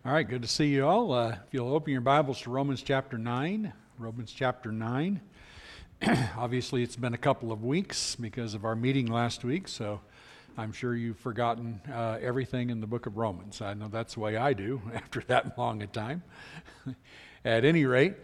All right, good to see you all. If you'll open your Bibles to Romans chapter 9. Romans chapter 9. Obviously, it's been a couple of weeks because of our meeting last week, so I'm sure you've forgotten everything in the book of Romans. I know that's the way I do after that long a time. At any rate,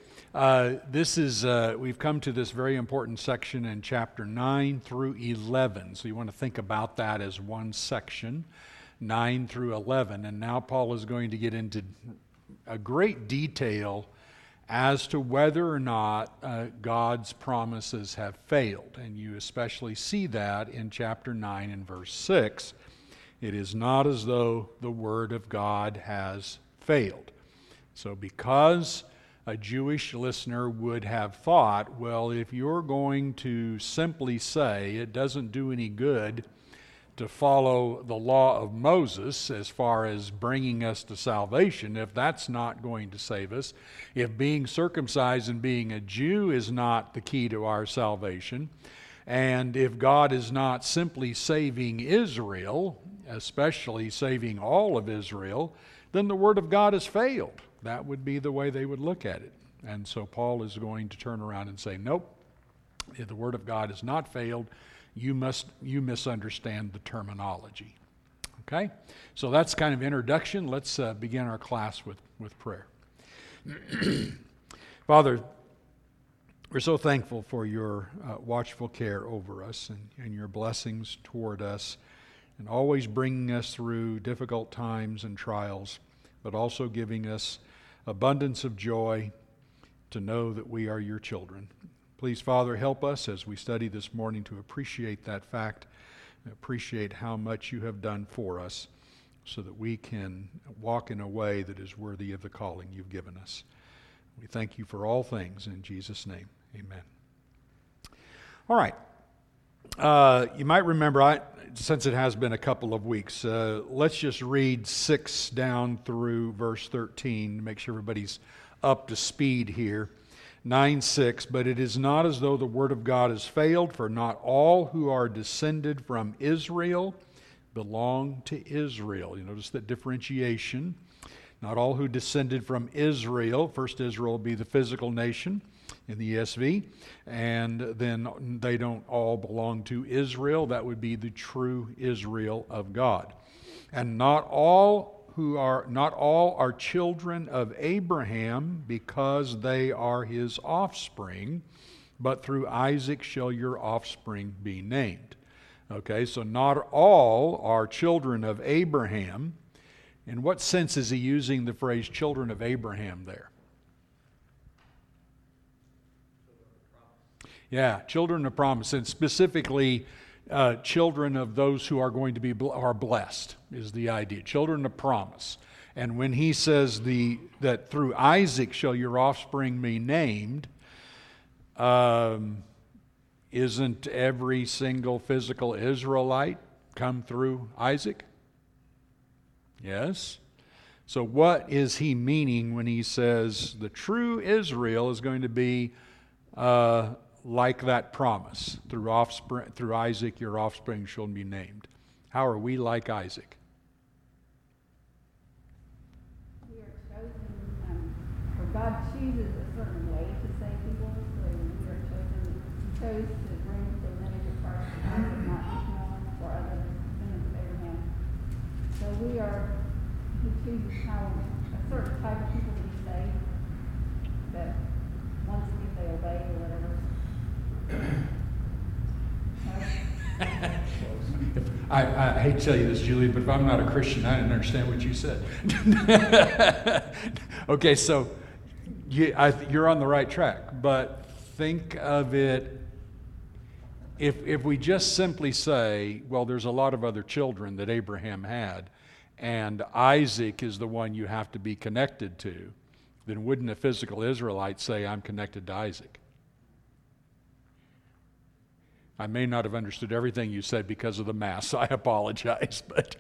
we've come to this very important section in chapter 9 through 11. So you want to think about that as one section. 9 through 11, and now Paul is going to get into a great detail as to whether or not God's promises have failed, and you especially see that in chapter 9 and verse 6. It is not as though the word of God has failed. So because a Jewish listener would have thought, well, if you're going to simply say it doesn't do any good to follow the law of Moses as far as bringing us to salvation, if that's not going to save us, if being circumcised and being a Jew is not the key to our salvation, and if God is not simply saving Israel, especially saving all of Israel, then the Word of God has failed. That would be the way they would look at it. And so Paul is going to turn around and say, nope, if the Word of God has not failed, you misunderstand the terminology. Okay? So that's kind of introduction. Let's begin our class with prayer. Father, we're so thankful for your watchful care over us and your blessings toward us, and always bringing us through difficult times and trials, but also giving us abundance of joy to know that we are your children. Please, Father, help us as we study this morning to appreciate that fact, appreciate how much you have done for us, so that we can walk in a way that is worthy of the calling you've given us. We thank you for all things in Jesus' name. Amen. All right. You might remember, since it has been a couple of weeks, let's just read 6 down through verse 13 to make sure everybody's up to speed here. 9:6, but it is not as though the word of God has failed, for not all who are descended from Israel belong to Israel. You notice that differentiation. Not all who descended from Israel, first Israel will be the physical nation in the ESV, and then they don't all belong to Israel. That would be the true Israel of God. And not all are children of Abraham because they are his offspring, but through Isaac shall your offspring be named. Okay, so not all are children of Abraham. In what sense is he using the phrase children of Abraham there? Yeah, children of promise, and specifically children of those who are going to be are blessed is the idea. Children of promise. And when he says that through Isaac shall your offspring be named, isn't every single physical Israelite come through Isaac? Yes. So what is he meaning when he says the true Israel is going to be like that promise, through Isaac your offspring shall be named? How are we like Isaac? We are chosen, for God chooses a certain way to save people, so we are chosen. He chose to bring the lineage of Christ to Isaac, not Ishmael or other descendants of Abraham. So he chooses how a certain type of people to be saved, that once if they obey or whatever. I hate to tell you this, Julie, but if I'm not a Christian, I didn't understand what you said. Okay, so you're on the right track, but think of it, if we just simply say, well, there's a lot of other children that Abraham had, and Isaac is the one you have to be connected to, then wouldn't a physical Israelite say, I'm connected to Isaac? I may not have understood everything you said because of the mass. I apologize, but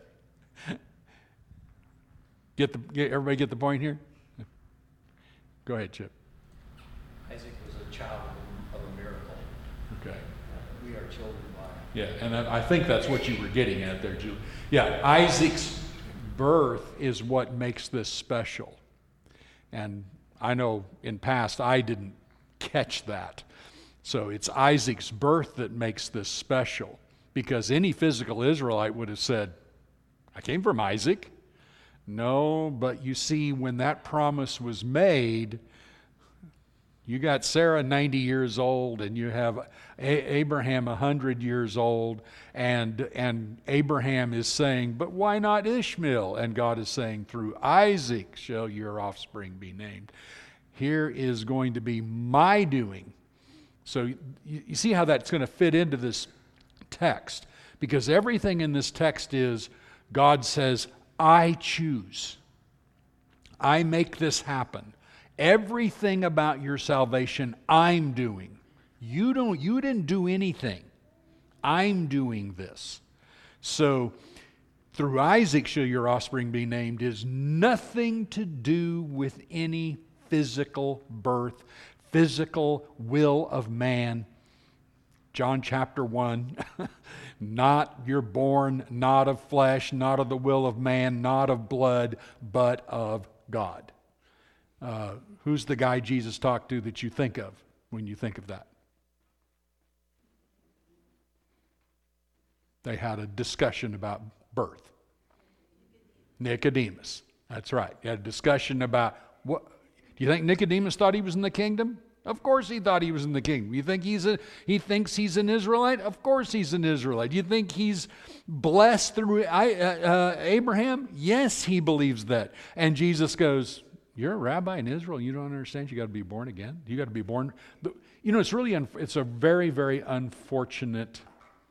everybody get the point here? Go ahead, Chip. Isaac was a child of a miracle. Okay. We are children by. Yeah, and I think that's what you were getting at there, Julie. Yeah, Isaac's birth is what makes this special. And I know in past I didn't catch that. So it's Isaac's birth that makes this special, because any physical Israelite would have said, I came from Isaac. No, but you see, when that promise was made, you got Sarah 90 years old, and you have Abraham 100 years old, and Abraham is saying, but why not Ishmael? And God is saying, through Isaac shall your offspring be named. Here is going to be my doing. So you see how that's going to fit into this text, because everything in this text is God says, I choose. I make this happen. Everything about your salvation I'm doing. You didn't do anything. I'm doing this. So through Isaac shall your offspring be named is nothing to do with any physical birth, physical will of man. John chapter 1, you're born not of flesh, not of the will of man, not of blood, but of God. Who's the guy Jesus talked to that you think of when you think of that? They had a discussion about birth. Nicodemus. That's right. They had a discussion about what. Do you think Nicodemus thought he was in the kingdom? Of course he thought he was in the kingdom. You think he thinks he's an Israelite? Of course he's an Israelite. You think he's blessed through Abraham? Yes, he believes that. And Jesus goes, you're a rabbi in Israel. You don't understand. You got to be born again. You got to be born. You know, it's a very, very unfortunate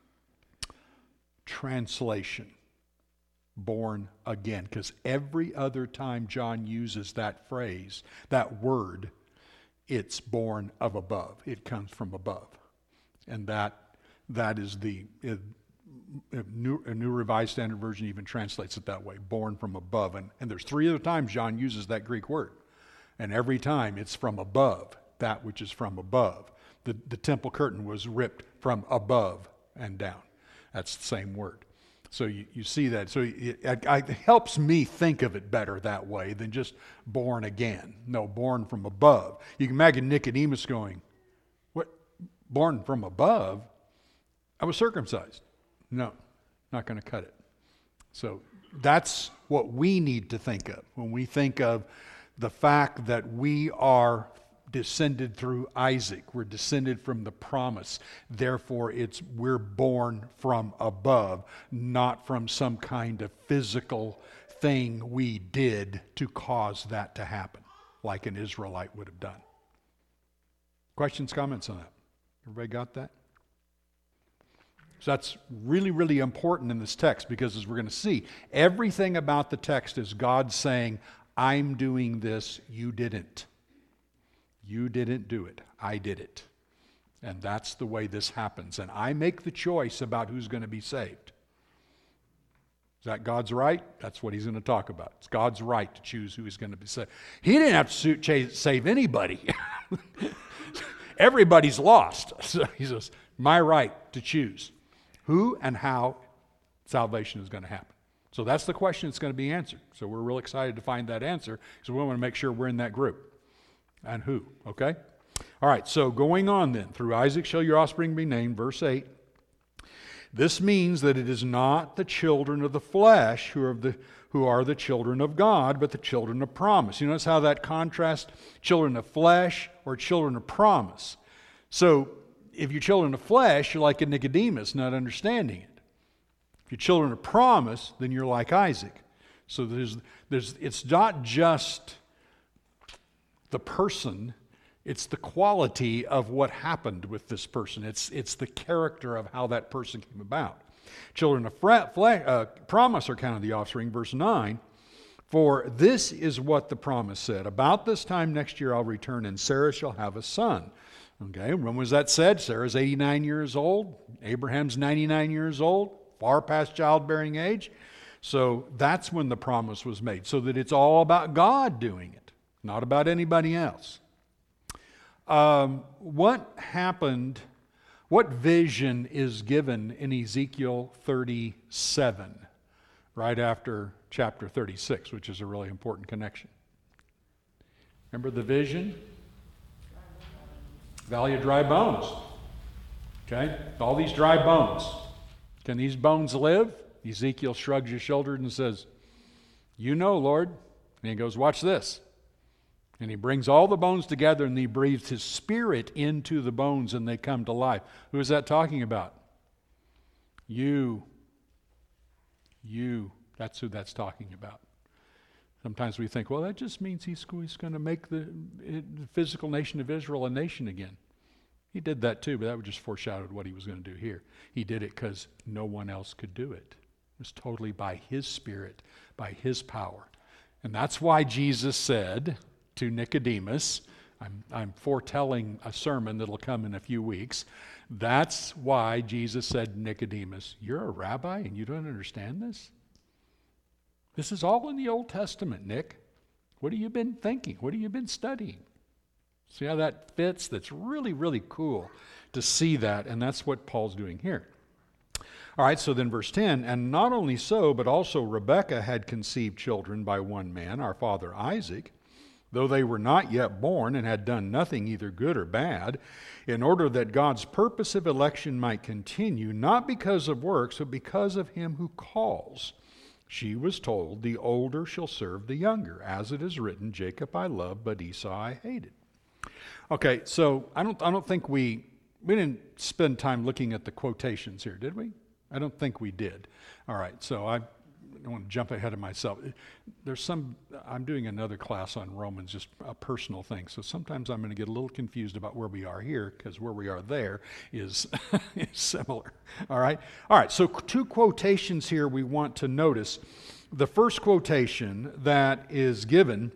translation. Born again, because every other time John uses that phrase, that word, it's born of above. It comes from above. And that is a New Revised Standard Version even translates it that way, born from above. And there's 3 other times John uses that Greek word. And every time it's from above, that which is from above. The temple curtain was ripped from above and down. That's the same word. So you see that. So it helps me think of it better that way than just born again. No, born from above. You can imagine Nicodemus going, what? Born from above? I was circumcised. No, not going to cut it. So that's what we need to think of when we think of the fact that we are descended through Isaac. We're descended from the promise. Therefore, we're born from above, not from some kind of physical thing we did to cause that to happen, like an Israelite would have done. Questions, comments on that? Everybody got that? So that's really, really important in this text, because as we're going to see, everything about the text is God saying, I'm doing this, you didn't. You didn't do it. I did it. And that's the way this happens. And I make the choice about who's going to be saved. Is that God's right? That's what he's going to talk about. It's God's right to choose who is going to be saved. He didn't have to save anybody. Everybody's lost. So he says, my right to choose who and how salvation is going to happen. So that's the question that's going to be answered. So we're real excited to find that answer, because we want to make sure we're in that group. And who, okay? All right, so going on then. Through Isaac shall your offspring be named, verse 8. This means that it is not the children of the flesh who are the children of God, but the children of promise. You notice how that contrasts children of flesh or children of promise. So if you're children of flesh, you're like a Nicodemus, not understanding it. If you're children of promise, then you're like Isaac. So it's not just the person, it's the quality of what happened with this person. It's the character of how that person came about. Children of promise are counted the offspring, verse 9. For this is what the promise said. About this time next year I'll return, and Sarah shall have a son. Okay, when was that said? Sarah's 89 years old. Abraham's 99 years old, far past childbearing age. So that's when the promise was made, so that it's all about God doing it, not about anybody else. What happened, what vision is given in Ezekiel 37, right after chapter 36, which is a really important connection. Remember the vision? Valley of dry bones. Okay? All these dry bones. Can these bones live? Ezekiel shrugs his shoulders and says, "You know, Lord." And he goes, "Watch this." And he brings all the bones together and he breathes his spirit into the bones and they come to life. Who is that talking about? You. That's who that's talking about. Sometimes we think, well, that just means he's going to make the physical nation of Israel a nation again. He did that too, but that just foreshadowed what he was going to do here. He did it because no one else could do it. It was totally by his spirit, by his power. And that's why Jesus said to Nicodemus, I'm foretelling a sermon that'll come in a few weeks. That's why Jesus said to Nicodemus, "You're a rabbi and you don't understand this? This is all in the Old Testament, Nick. What have you been thinking? What have you been studying?" See how that fits? That's really, really cool to see that, and that's what Paul's doing here. All right, so then verse 10, "And not only so, but also Rebekah had conceived children by one man, our father Isaac, though they were not yet born and had done nothing either good or bad, in order that God's purpose of election might continue, not because of works, but because of him who calls. She was told, the older shall serve the younger. As it is written, Jacob I loved, but Esau I hated." Okay, so I don't think we didn't spend time looking at the quotations here, did we? I don't think we did. All right, so I don't want to jump ahead of myself. I'm doing another class on Romans, just a personal thing. So sometimes I'm going to get a little confused about where we are here, because where we are there is, is similar. All right, so two quotations here we want to notice. The first quotation that is given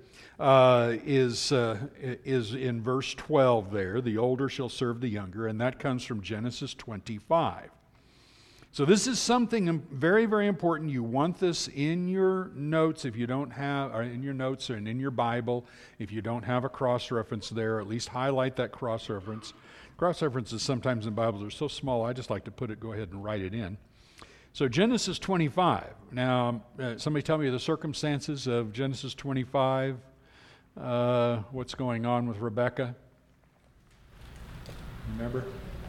is in verse 12 there, "The older shall serve the younger," and that comes from Genesis 25. So this is something very, very important. You want this in your notes if you don't have, or in your notes and in your Bible. If you don't have a cross-reference there, at least highlight that cross-reference. Cross-references sometimes in Bibles are so small, I just like to go ahead and write it in. So Genesis 25. Now, somebody tell me the circumstances of Genesis 25. What's going on with Rebekah? Remember?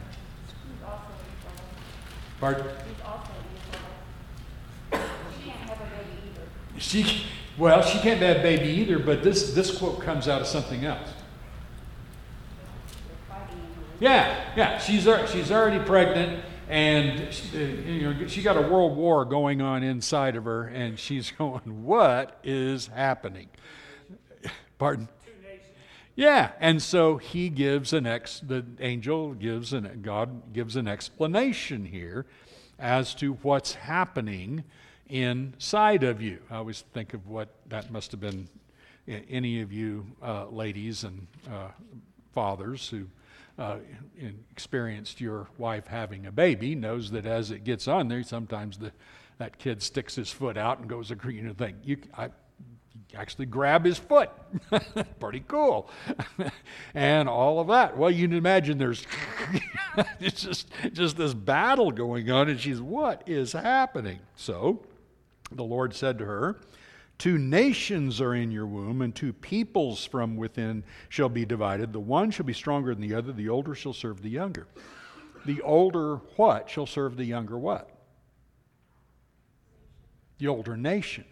Pardon? She's also Esau. She can't have a baby either. She can't have a baby either, but this quote comes out of something else. They're fighting over it. Yeah, she's already pregnant, and she got a world war going on inside of her, and she's going, "What is happening?" Pardon? Yeah, and so he gives God gives an explanation here as to what's happening inside of you. I always think of what that must have been. Any of you ladies and fathers who experienced your wife having a baby knows that as it gets on there, sometimes that kid sticks his foot out and goes, I actually grab his foot. Pretty cool. And all of that. Well, you can imagine there's it's just this battle going on, and she's, what is happening? So the Lord said to her, "Two nations are in your womb, and two peoples from within shall be divided. The one shall be stronger than the other. The older shall serve the younger." The older what shall serve the younger what? The older nation.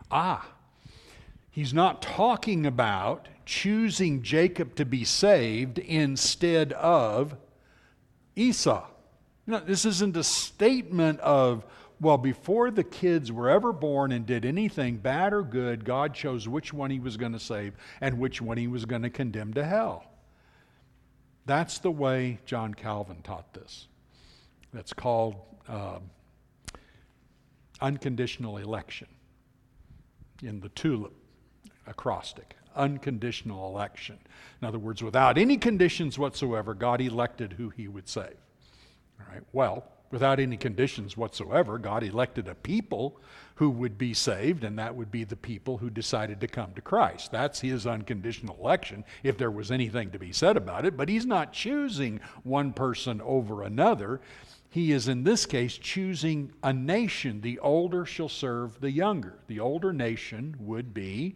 He's not talking about choosing Jacob to be saved instead of Esau. No, this isn't a statement of, well, before the kids were ever born and did anything bad or good, God chose which one he was going to save and which one he was going to condemn to hell. That's the way John Calvin taught this. That's called unconditional election in the tulip acrostic. Unconditional election. In other words, without any conditions whatsoever, God elected who he would save. All right. Well, without any conditions whatsoever, God elected a people who would be saved, and that would be the people who decided to come to Christ. That's his unconditional election, if there was anything to be said about it. But he's not choosing one person over another. He is in this case choosing a nation. The older shall serve the younger. The older nation would be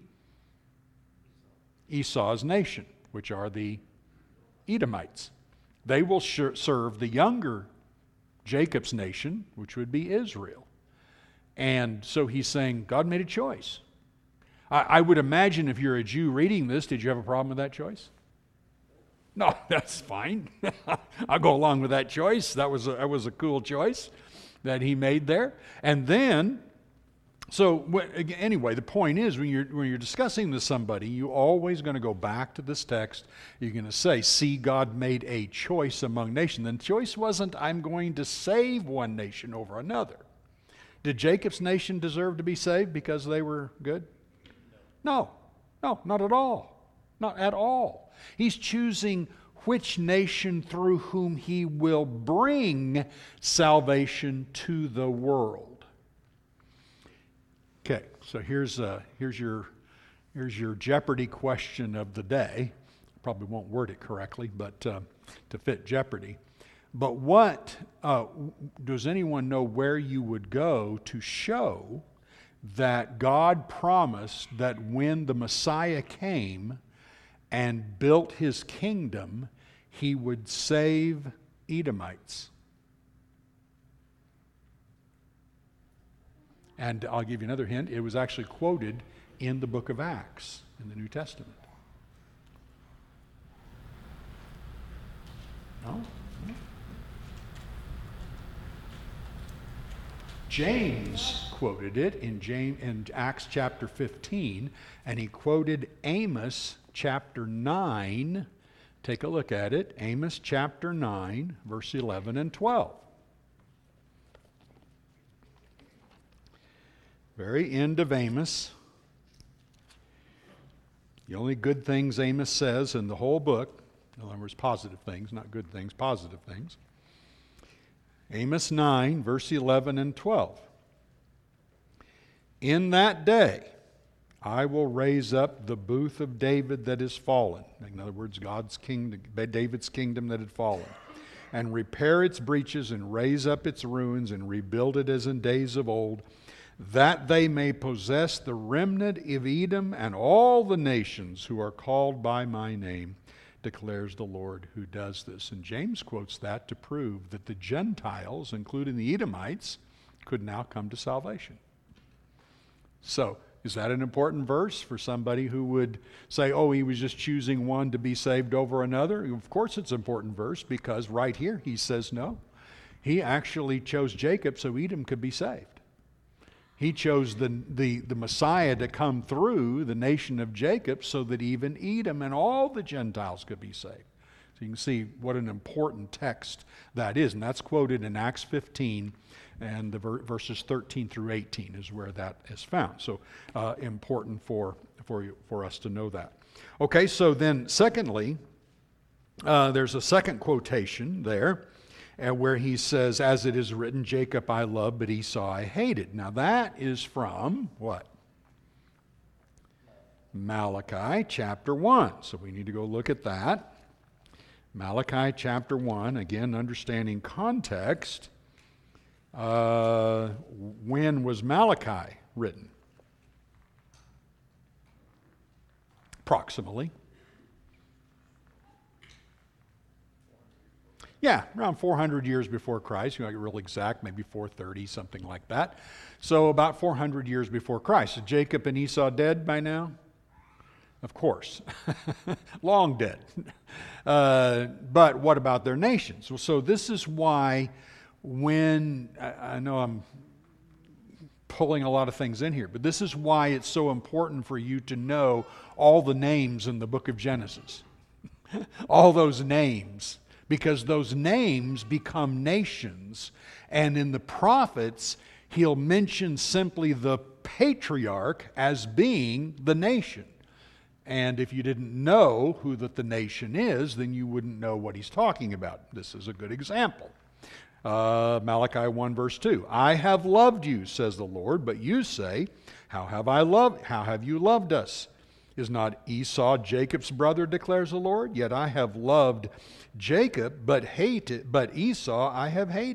Esau's nation, which are the Edomites. They will serve the younger Jacob's nation, which would be Israel. And so he's saying God made a choice. I would imagine if you're a Jew reading this, did you have a problem with that choice? No, that's fine. I'll go along with that choice. That was a cool choice that he made there. And then, anyway, the point is when you're discussing with somebody, you're always going to go back to this text. You're going to say, see, God made a choice among nations. And the choice wasn't, I'm going to save one nation over another. Did Jacob's nation deserve to be saved because they were good? No, not at all. Not at all. He's choosing which nation through whom he will bring salvation to the world. Okay, so here's your Jeopardy question of the day. Probably won't word it correctly, but to fit Jeopardy. But what does anyone know where you would go to show that God promised that when the Messiah came and built his kingdom, he would save Edomites? And I'll give you another hint. It was actually quoted in the book of Acts in the New Testament. No? James quoted it in Acts chapter 15, and he quoted Amos chapter 9. Take a look at it. Amos chapter 9, verse 11 and 12. Very end of Amos. The only good things Amos says in the whole book, in other words, positive things, not good things, positive things. Amos 9, verse 11 and 12. In that day, I will raise up the booth of David that is fallen. In other words, God's kingdom, David's kingdom that had fallen. And repair its breaches and raise up its ruins and rebuild it as in days of old, that they may possess the remnant of Edom and all the nations who are called by my name, declares the Lord who does this. And James quotes that to prove that the Gentiles, including the Edomites, could now come to salvation. So, is that an important verse for somebody who would say, oh, he was just choosing one to be saved over another? Of course it's an important verse, because right here he says no. He actually chose Jacob so Edom could be saved. He chose the Messiah to come through the nation of Jacob so that even Edom and all the Gentiles could be saved. So you can see what an important text that is. And that's quoted in Acts 15, and the verses 13 through 18 is where that is found. So important for us to know that. Okay, so then secondly, there's a second quotation there, where he says, as it is written, Jacob I loved, but Esau I hated. Now that is from what? Malachi chapter 1. So we need to go look at that. Malachi chapter 1, again, understanding context. When was Malachi written? Approximately. Yeah, around 400 years before Christ. You know, get real exact, maybe 430, something like that. So about 400 years before Christ. Is Jacob and Esau dead by now? Of course. Long dead. But what about their nations? Well, so this is why when, I know I'm pulling a lot of things in here, but this is why it's so important for you to know all the names in the book of Genesis. All those names. Because those names become nations. And in the prophets, he'll mention simply the patriarch as being the nation. And if you didn't know who the nation is, then you wouldn't know what he's talking about. This is a good example. Malachi 1 verse 2. I have loved you, says the Lord, but you say, how have you loved us? Is not Esau Jacob's brother, declares the Lord? Yet I have loved Jacob, but Esau I have hated.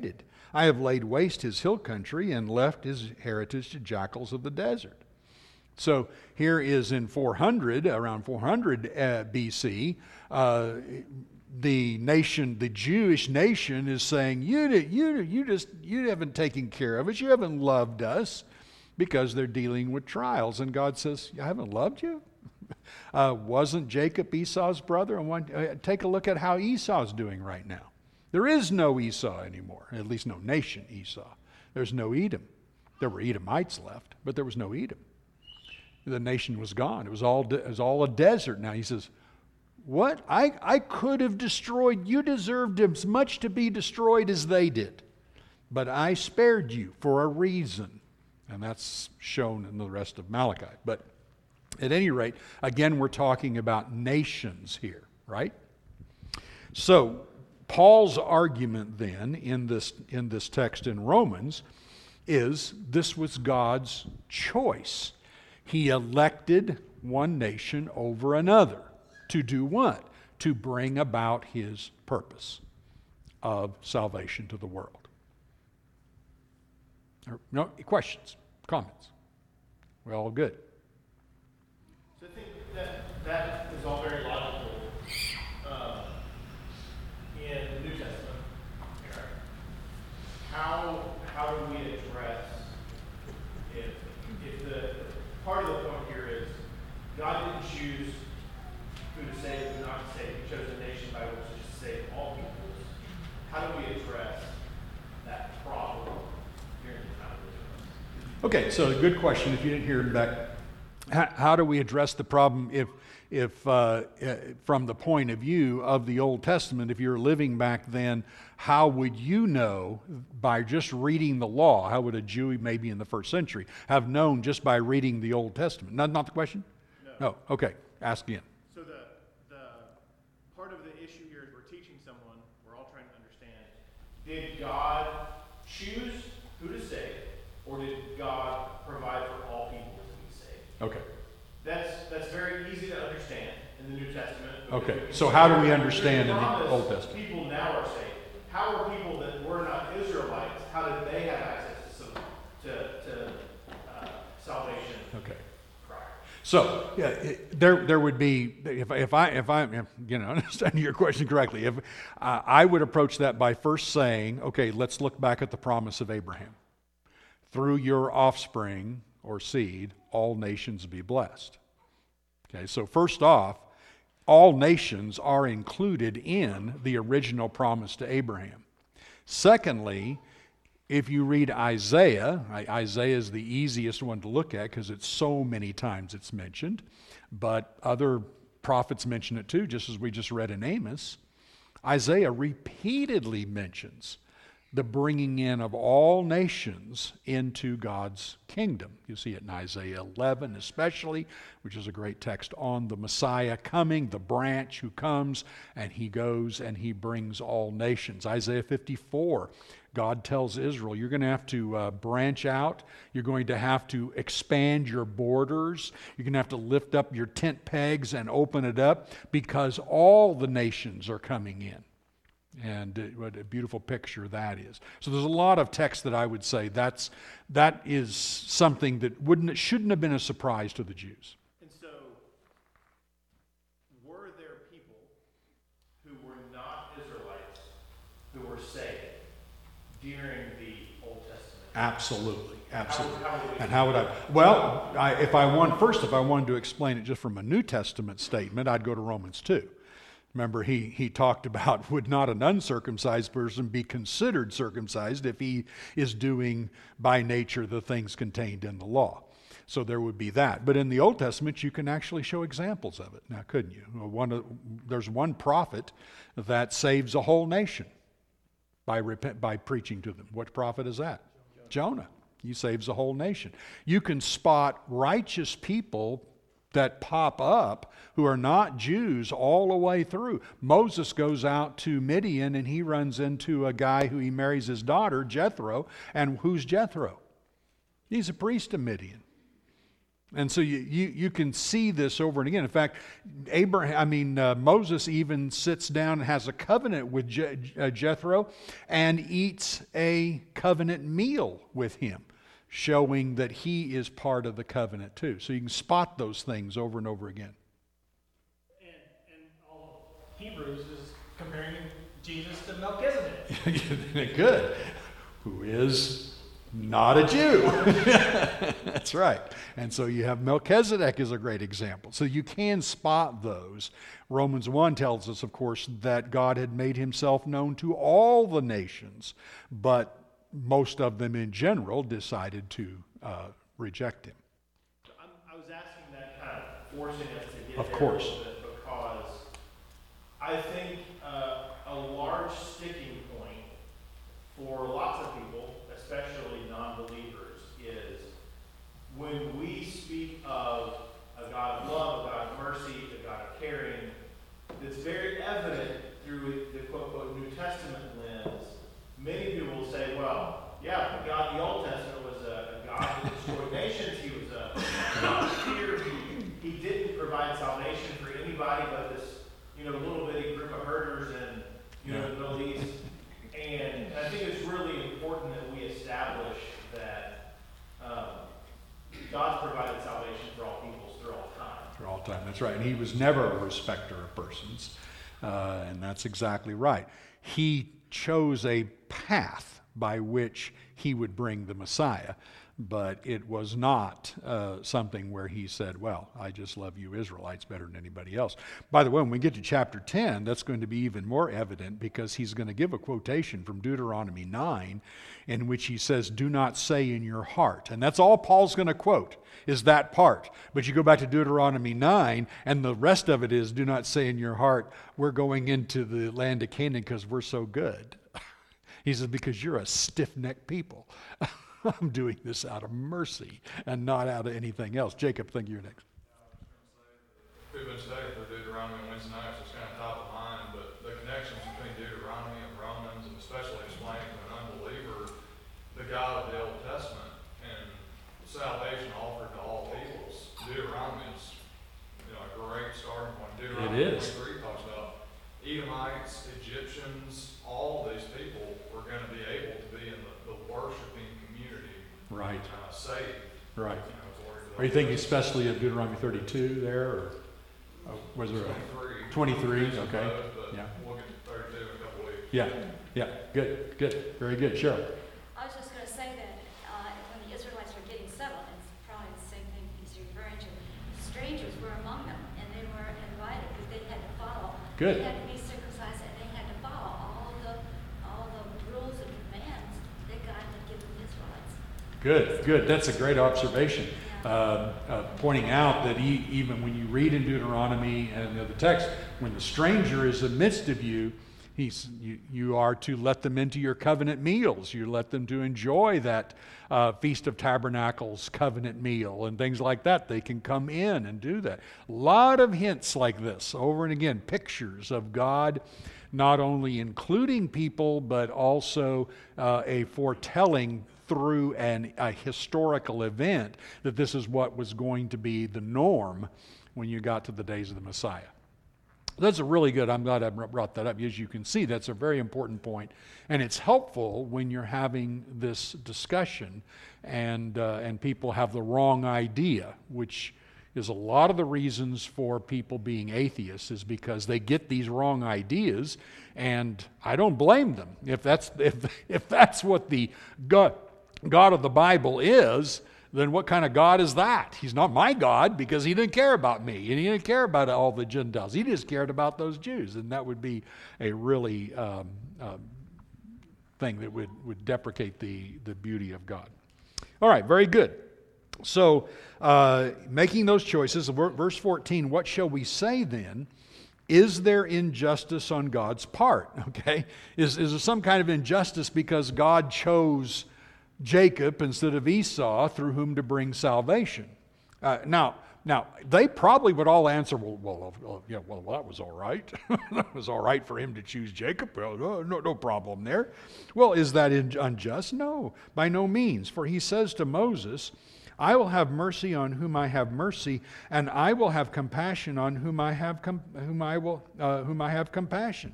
I have laid waste his hill country and left his heritage to jackals of the desert. So here is in 400, around 400 BC, the nation, the Jewish nation, is saying, you haven't taken care of us, you haven't loved us, because they're dealing with trials. And God says, I haven't loved you? Wasn't Jacob Esau's brother? And take a look at how Esau's doing right now. There is no Esau anymore, at least no nation Esau. There's no Edom. There were Edomites left, but there was no Edom. The nation was gone. It was all a desert. Now he says, what? I could have destroyed. You deserved as much to be destroyed as they did. But I spared you for a reason. And that's shown in the rest of Malachi. But at any rate, again, we're talking about nations here, right? So Paul's argument then in this text in Romans is this was God's choice. He elected one nation over another to do what? To bring about his purpose of salvation to the world. No questions, comments? We're all good. So I think that is all very logical in the New Testament. How do we address if the part of the point here is God didn't choose who to save and who not to save, He chose a nation by which to save all peoples. How do we address that problem during the time of Israel? Okay, so a good question. If you didn't hear it back, how do we address the problem if from the point of view of the Old Testament, if you're living back then, how would you know by just reading the law? How would a Jew maybe in the first century have known just by reading the Old Testament? Not the question? No. Okay, ask again. So the part of the issue here is we're teaching someone, we're all trying to understand, did God choose who to save, or did God provide for all people to be saved? Okay. That's very easy to understand in the New Testament. Okay, so how do we understand in the Old Testament? People now are saved. How are people that were not Israelites, how did they have access to salvation? Okay. Prior? So there would be, if I understand your question correctly, if I would approach that by first saying, okay, let's look back at the promise of Abraham. Through your offspring or seed, all nations be blessed. Okay, so first off, all nations are included in the original promise to Abraham. Secondly, if you read Isaiah, Isaiah is the easiest one to look at because it's so many times it's mentioned, but other prophets mention it too, just as we just read in Amos. Isaiah repeatedly mentions the bringing in of all nations into God's kingdom. You see it in Isaiah 11 especially, which is a great text on the Messiah coming, the branch who comes, and he goes and he brings all nations. Isaiah 54, God tells Israel, you're going to have to branch out. You're going to have to expand your borders. You're going to have to lift up your tent pegs and open it up because all the nations are coming in. And what a beautiful picture that is. So there's a lot of text that I would say that is something that shouldn't have been a surprise to the Jews. And so, were there people who were not Israelites who were saved during the Old Testament? Absolutely. And how would I? Well, if I wanted to explain it just from a New Testament statement, I'd go to Romans 2. Remember, he talked about, would not an uncircumcised person be considered circumcised if he is doing by nature the things contained in the law? So there would be that. But in the Old Testament, you can actually show examples of it. Now, couldn't you? There's one prophet that saves a whole nation by preaching to them. What prophet is that? Jonah. He saves a whole nation. You can spot righteous people that pop up who are not Jews all the way through. Moses goes out to Midian and he runs into a guy who he marries his daughter, Jethro. And who's Jethro? He's a priest of Midian. And so you can see this over and again. In fact, Moses even sits down and has a covenant with Jethro and eats a covenant meal with him, showing that he is part of the covenant too. So you can spot those things over and over again. And all of Hebrews is comparing Jesus to Melchizedek. Good. Who is not a Jew. That's right. And so you have Melchizedek is a great example. So you can spot those. Romans 1 tells us, of course, that God had made himself known to all the nations, but most of them in general decided to reject him. I was asking that, kind of forcing us to get Of there course. a little bit, because I think a large sticking point for lots of people, especially non-believers, is when we speak of a God of love, a God of mercy, a God of caring, it's very evident through the quote-unquote New Testament lens. Many people will say, well, yeah, but God in the Old Testament was a God that destroyed nations. He was a God of fear. He didn't provide salvation for anybody but this, little bitty group of herders in, the Middle East. And I think it's really important that we establish that God's provided salvation for all peoples through all time. For all time, that's right. And he was never a respecter of persons. And that's exactly right. He chose a path by which he would bring the Messiah, but it was not something where he said, well, I just love you Israelites better than anybody else. By the way, when we get to chapter 10, that's going to be even more evident, because he's going to give a quotation from Deuteronomy 9 in which he says, do not say in your heart. And that's all Paul's going to quote, is that part. But you go back to Deuteronomy 9, and the rest of it is, do not say in your heart, we're going into the land of Canaan because we're so good. He says, because you're a stiff-necked people. I'm doing this out of mercy and not out of anything else. Jacob, I think you're next. We've been studying through Deuteronomy Wednesday nights. It's kind of top of mind, but the connections between Deuteronomy and Romans, and especially explaining to an unbeliever the God of the Old Testament and salvation offered to all peoples. Deuteronomy is, a great starting point. Deuteronomy 23 talks about Edomites, Egyptians, all of these people were going to be able to be in the worshiping community. Right. Saved. Right. According to Are you thinking especially of Deuteronomy 32 there, or was there 23? Okay. Yeah. We'll get to 32 in a couple weeks. Yeah. Good. Very good. Cheryl. I was just going to say that when the Israelites were getting settled, and it's probably the same thing he's referring to, strangers were among them, and they were invited because they had to follow. Good. They had to be circumcised, and they had to follow all the rules and commands that God had given the Israelites. Good. That's a great observation. Pointing out that even when you read in Deuteronomy and the text, when the stranger is amidst of you, you are to let them into your covenant meals. You let them to enjoy that Feast of Tabernacles covenant meal and things like that. They can come in and do that. A lot of hints like this, over and again, pictures of God not only including people, but also a foretelling through a historical event that this is what was going to be the norm when you got to the days of the Messiah. That's a really good, I'm glad I brought that up. As you can see, that's a very important point. And it's helpful when you're having this discussion and people have the wrong idea, which is a lot of the reasons for people being atheists, is because they get these wrong ideas, and I don't blame them. If that's what the God of the Bible is, then what kind of God is that? He's not my God, because he didn't care about me, and he didn't care about all the Gentiles. He just cared about those Jews, and that would be a really thing that would deprecate the beauty of God. All right, very good. So, making those choices, verse 14, what shall we say then? Is there injustice on God's part? Okay, is there some kind of injustice because God chose Jacob instead of Esau, through whom to bring salvation? Now, they probably would all answer, well, that was all right. That was all right for him to choose Jacob. Well, no problem there. Well, is that unjust? No, by no means. For he says to Moses, I will have mercy on whom I have mercy, and I will have compassion on whom I have compassion.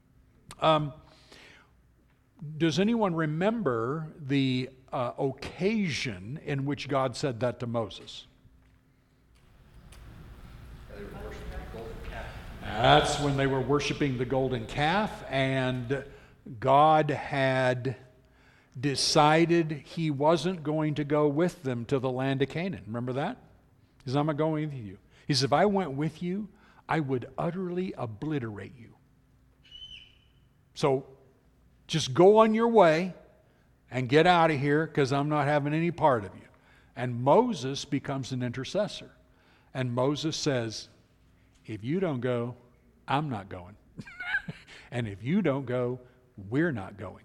Does anyone remember the occasion in which God said that to Moses? They were worshiping the golden calf. That's when they were worshiping the golden calf, and God had decided He wasn't going to go with them to the land of Canaan. Remember that? He says, I'm not going with you. He says, if I went with you, I would utterly obliterate you. So just go on your way and get out of here, because I'm not having any part of you. And Moses becomes an intercessor. And Moses says, if you don't go, I'm not going. And if you don't go, we're not going.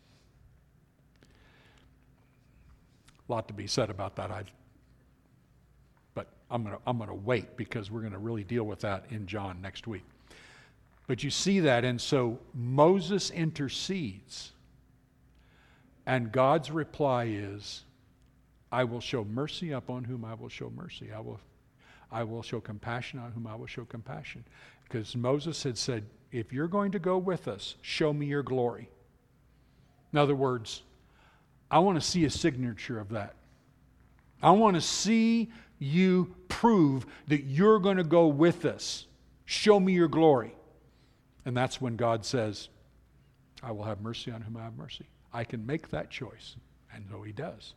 A lot to be said about that. But I'm going to wait, because we're going to really deal with that in John next week. But you see that, and so Moses intercedes, and God's reply is, I will show mercy upon whom I will show mercy. I will show compassion on whom I will show compassion. Because Moses had said, if you're going to go with us, show me your glory. In other words, I want to see a signature of that. I want to see you prove that you're going to go with us. Show me your glory. And that's when God says, I will have mercy on whom I have mercy. I can make that choice. And so He does.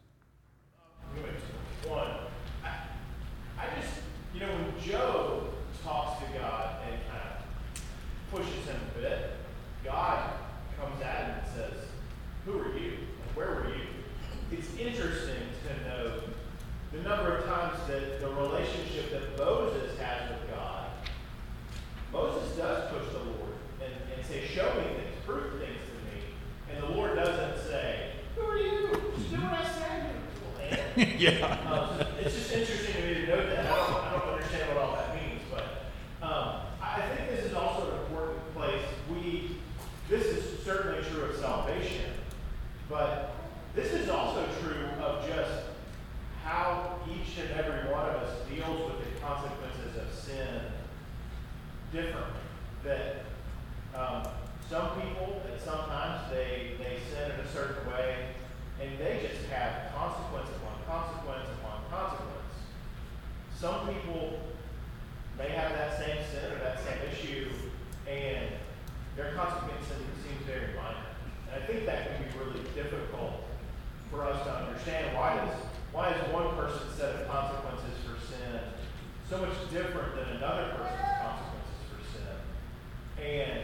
One, I just, when Job talks to God and kind of pushes him a bit, God comes at him and says, who are you? Where were you? It's interesting to note the number of times that the relationship that Moses has with God, Moses does push the Lord and say, show me things, prove things to me. And the Lord doesn't say, who are you? Just do what I say. Yeah. It's just interesting to me to note that. I don't understand what all that means, but I think this is also an important place. This is certainly true of salvation, but this is also true of just how each and every one of us deals with the consequences of sin differently. That some people, and sometimes they sin in a certain way, and they just have consequence upon consequence upon consequence. Some people may have that same sin or that same issue, and their consequence seems very minor. And I think that can be really difficult for us to understand. Why is one person's set of consequences for sin so much different than another person's consequences for sin? And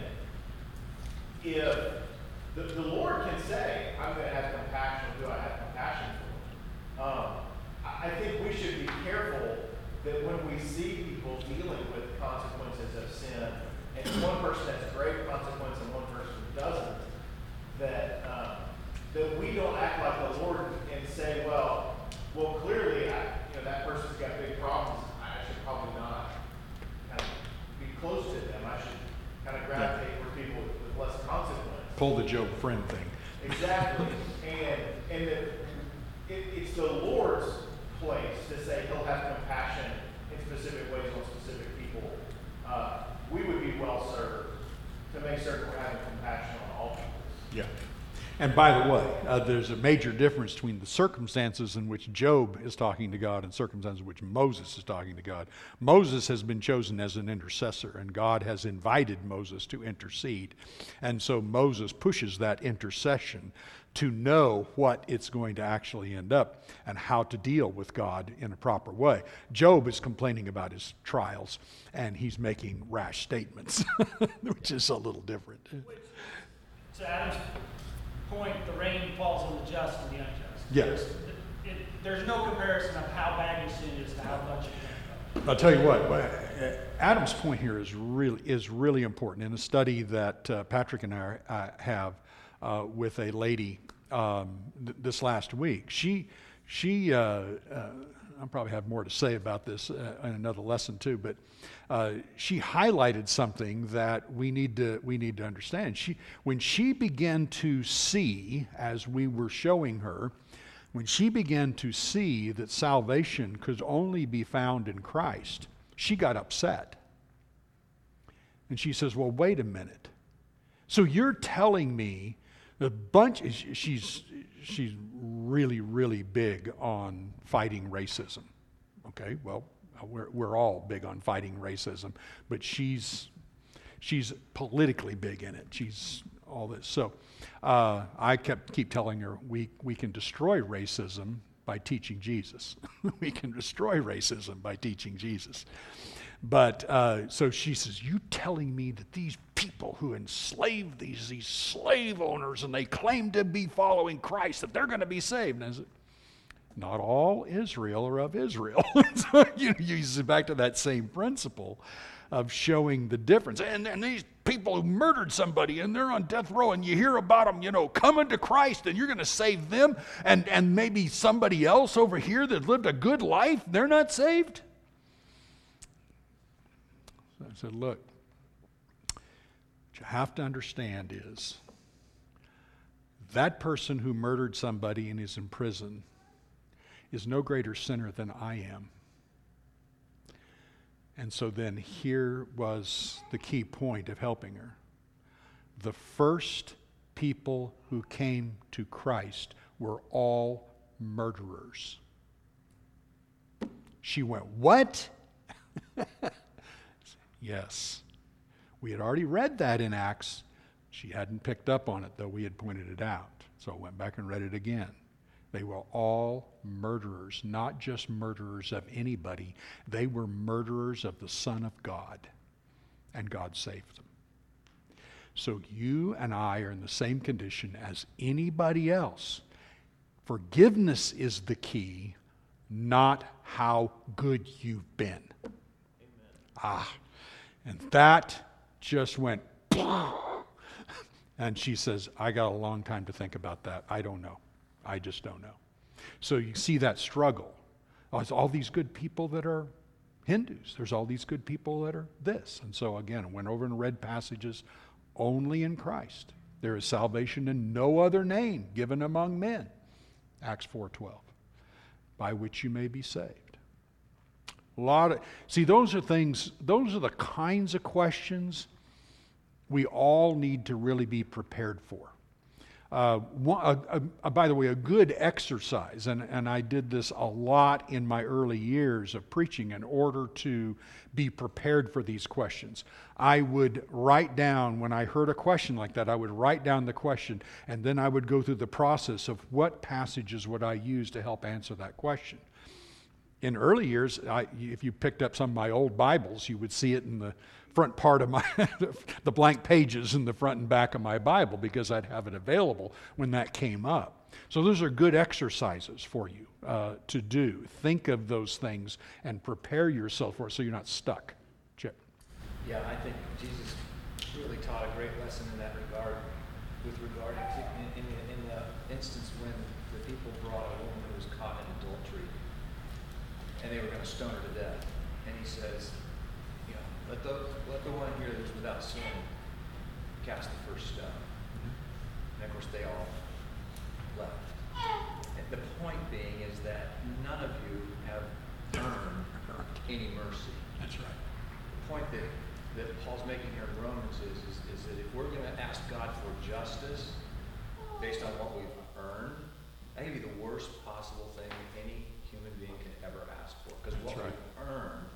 if the Lord can say, I'm going to have compassion, who I have compassion for. I think we should be careful that when we see people dealing with consequences of sin, and one person has a great consequence and one person doesn't, that we don't act like the Lord and say, well, clearly, that person's got big problems. I should probably not kind of be close to them. I should kind of gravitate for people with less consequence. Pull the Job friend thing. Exactly. And that it's the Lord's place to say He'll have compassion in specific ways on specific people. We would be well served to make certain we're having compassion on all people. Yeah. And by the way, there's a major difference between the circumstances in which Job is talking to God and circumstances in which Moses is talking to God. Moses has been chosen as an intercessor, and God has invited Moses to intercede. And so Moses pushes that intercession to know what it's going to actually end up and how to deal with God in a proper way. Job is complaining about his trials, and he's making rash statements, which is a little different. To Adam's point, the rain falls on the just and the unjust. Yes. There's no comparison of how bad your sin is to how much you can. I'll tell you what, Adam's point here is really important. In a study that Patrick and I have with a lady this last week, I'll probably have more to say about this in another lesson too, but she highlighted something that we need to understand. When she began to see, as we were showing her, When she began to see that salvation could only be found in Christ, she got upset. And she says, well, wait a minute. So you're telling me she's really, really big on fighting racism. Okay, well, we're all big on fighting racism, but she's politically big in it. She's all this. So I keep telling her we can destroy racism by teaching Jesus. We can destroy racism by teaching Jesus. But so she says, you telling me that these people who enslave these slave owners and they claim to be following Christ, that they're going to be saved? And I said, not all Israel are of Israel. So you use it back to that same principle of showing the difference. And these people who murdered somebody and they're on death row and you hear about them, coming to Christ and you're going to save them, and maybe somebody else over here that lived a good life, they're not saved? So I said, look, what you have to understand is that person who murdered somebody and is in prison is no greater sinner than I am. And so then here was the key point of helping her. The first people who came to Christ were all murderers. She went, what? Yes. We had already read that in Acts. She hadn't picked up on it, though we had pointed it out. So I went back and read it again. They were all murderers, not just murderers of anybody. They were murderers of the Son of God, and God saved them. So you and I are in the same condition as anybody else. Forgiveness is the key, not how good you've been. Amen. And that just went, and she says, I got a long time to think about that. I don't know. I just don't know. So you see that struggle. There's all these good people that are Hindus. There's all these good people that are this. And so again, I went over and read passages only in Christ. There is salvation in no other name given among men. Acts 4:12. By which you may be saved. Those are the kinds of questions we all need to really be prepared for. By the way, a good exercise, and I did this a lot in my early years of preaching in order to be prepared for these questions. I would write down, when I heard a question like that, I would write down the question, and then I would go through the process of what passages would I use to help answer that question. In early years, if you picked up some of my old Bibles, you would see it in the front part of my, the blank pages in the front and back of my Bible, because I'd have it available when that came up. So those are good exercises for you to do. Think of those things and prepare yourself for it so you're not stuck. Chip. Yeah, I think Jesus really taught a great lesson in that regard, with regard to in the instance when the people brought a woman who was caught in adultery, and they were going to stone her to death. And he says, let the one here that's without sin cast the first stone. And of course they all left. And the point being is that none of you have earned any mercy. That's right. The point that Paul's making here in Romans is that if we're going to ask God for justice based on what we've earned, that would be the worst possible thing any human being can ever ask for. Because what we've earned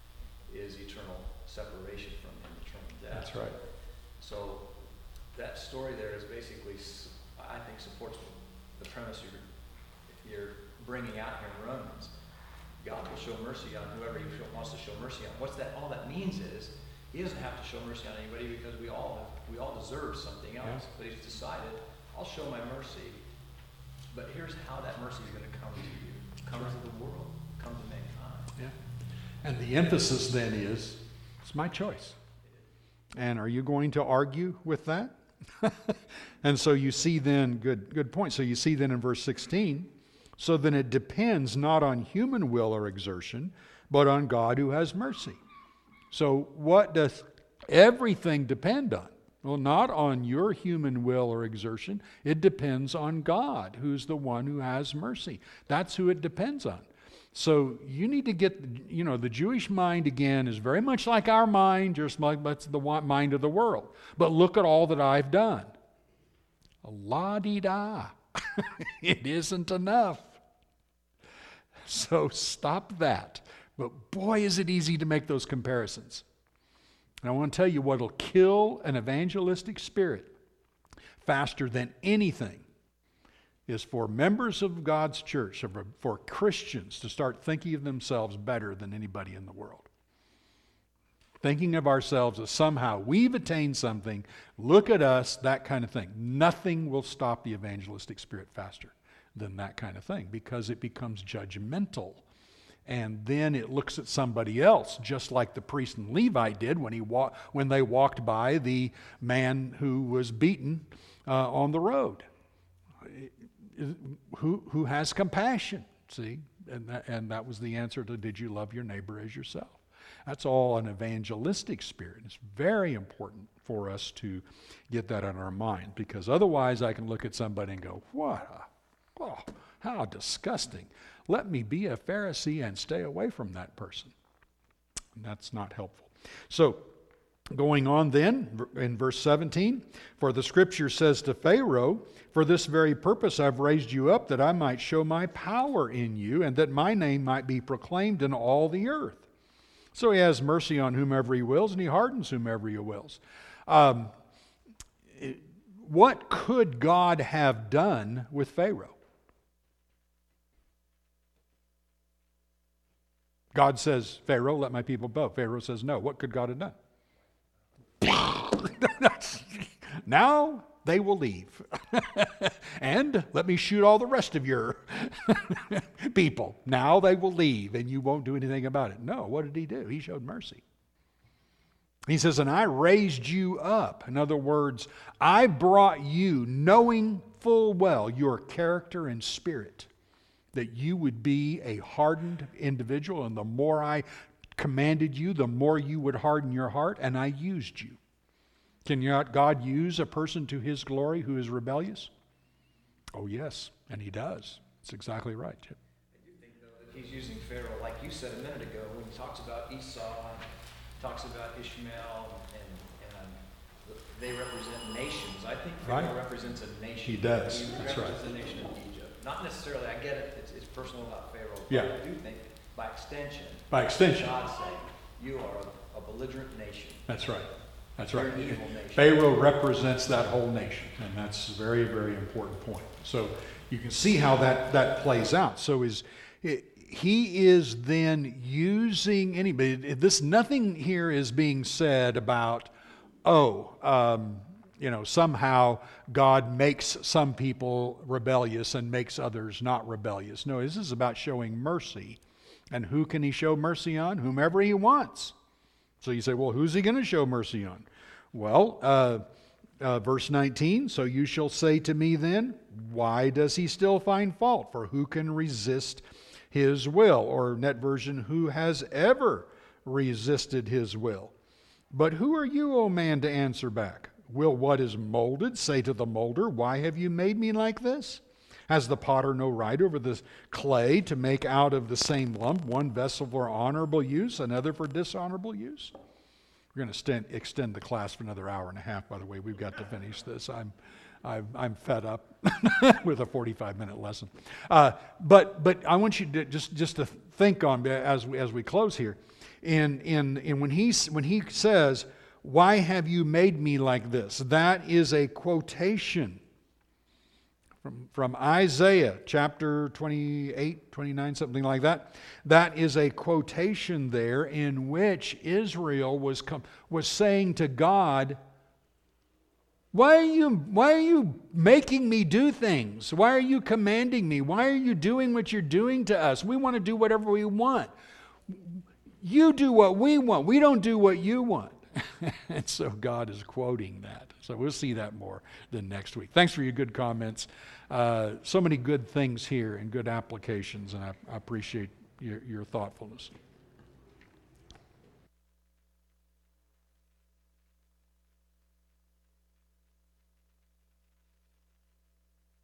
is eternal separation from him, eternal death. That's right. So that story there is basically, I think, supports the premise you're bringing out here in Romans. God will show mercy on whoever he wants to show mercy on. All that means is he doesn't have to show mercy on anybody, because we all deserve something else. Yeah. But he's decided, I'll show my mercy, but here's how that mercy is going to come to you. Come to the world. Come to mankind. Yeah. And the emphasis then is, it's my choice. And are you going to argue with that? And so you see then, good point. So you see then in verse 16, so then it depends not on human will or exertion, but on God who has mercy. So what does everything depend on? Well, not on your human will or exertion. It depends on God, who's the one who has mercy. That's who it depends on. So you need to get, the Jewish mind, again, is very much like our mind, just like that's the mind of the world. But look at all that I've done. La-di-da. It isn't enough. So stop that. But boy, is it easy to make those comparisons. And I want to tell you what will kill an evangelistic spirit faster than anything is for members of God's church, for Christians to start thinking of themselves better than anybody in the world. Thinking of ourselves as somehow we've attained something, look at us, that kind of thing. Nothing will stop the evangelistic spirit faster than that kind of thing because it becomes judgmental. And then it looks at somebody else, just like the priest and Levite did when they walked by the man who was beaten on the road. Who has compassion, see? And that was the answer to, did you love your neighbor as yourself? That's all an evangelistic spirit. It's very important for us to get that on our mind, because otherwise I can look at somebody and go, how disgusting. Let me be a Pharisee and stay away from that person. And that's not helpful. So, going on then, in verse 17, for the scripture says to Pharaoh, for this very purpose I've raised you up, that I might show my power in you, and that my name might be proclaimed in all the earth. So he has mercy on whomever he wills, and he hardens whomever he wills. What could God have done with Pharaoh? God says, Pharaoh, let my people go. Pharaoh says, no. What could God have done? Now they will leave. And let me shoot all the rest of your people. Now they will leave and you won't do anything about it. No, what did he do? He showed mercy. He says, and I raised you up. In other words, I brought you knowing full well your character and spirit, that you would be a hardened individual, and the more I commanded you, the more you would harden your heart, and I used you. Can not God use a person to his glory who is rebellious? Oh, yes, and he does. That's exactly right, Chip. I do think, though, that he's using Pharaoh, like you said a minute ago, when he talks about Esau, talks about Ishmael, and they represent nations. I think Pharaoh represents a nation. He does. He That's represents right. the nation of Egypt. Not necessarily, I get it, it's personal about Pharaoh. But Yeah. I do think, by extension, God's God's saying, you are a belligerent nation. That's right. That's right. You're an evil nation. Pharaoh represents that whole nation, and that's a very, very important point. So you can see how that plays out. So he is then using anybody. Nothing here is being said about, somehow God makes some people rebellious and makes others not rebellious. No, this is about showing mercy. And who can he show mercy on? Whomever he wants. So you say, well, who's he going to show mercy on? Well, verse 19, so you shall say to me then, why does he still find fault? For who can resist his will? Or net version, who has ever resisted his will? But who are you, O man, to answer back? Will what is molded say to the molder, why have you made me like this? Has the potter no right over the clay to make out of the same lump one vessel for honorable use, another for dishonorable use? We're going to extend the class for another hour and a half, by the way. We've got to finish this. I'm fed up with a 45-minute lesson. But I want you to just to think on as we close here. In when he says, why have you made me like this? That is a quotation from Isaiah chapter 28, 29, something like that. That is a quotation there in which Israel was saying to God, why are you making me do things? Why are you commanding me? Why are you doing what you're doing to us? We want to do whatever we want. You do what we want. We don't do what you want. And so God is quoting that. So we'll see that more than next week. Thanks for your good comments. So many good things here and good applications, and I appreciate your thoughtfulness.